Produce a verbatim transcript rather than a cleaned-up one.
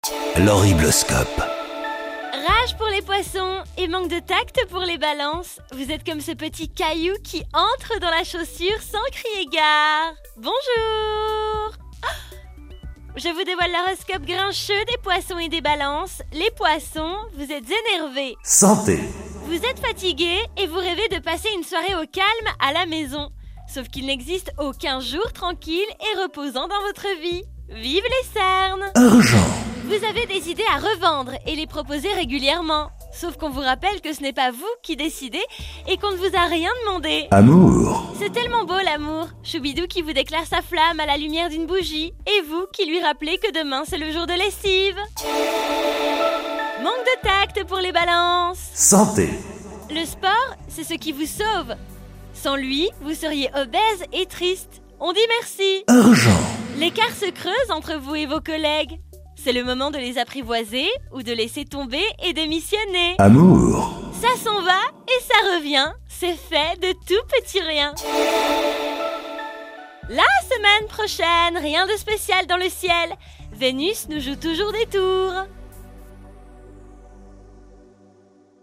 L'horribloscope. Rage pour les poissons et manque de tact pour les balances. Vous êtes comme ce petit caillou qui entre dans la chaussure sans crier gare. Bonjour. Je vous dévoile l'horoscope grincheux des poissons et des balances. Les poissons, vous êtes énervés. Santé. Vous êtes fatigués et vous rêvez de passer une soirée au calme à la maison. Sauf qu'il n'existe aucun jour tranquille et reposant dans votre vie. Vive les cernes! Argent. Vous avez des idées à revendre et les proposer régulièrement. Sauf qu'on vous rappelle que ce n'est pas vous qui décidez et qu'on ne vous a rien demandé. Amour. C'est tellement beau l'amour. Choubidou qui vous déclare sa flamme à la lumière d'une bougie. Et vous qui lui rappelez que demain c'est le jour de lessive. Manque de tact pour les balances. Santé. Le sport, c'est ce qui vous sauve. Sans lui, vous seriez obèse et triste. On dit merci. Argent. L'écart se creuse entre vous et vos collègues. C'est le moment de les apprivoiser ou de laisser tomber et démissionner. Amour. Ça s'en va et ça revient. C'est fait de tout petit rien. La semaine prochaine, rien de spécial dans le ciel. Vénus nous joue toujours des tours.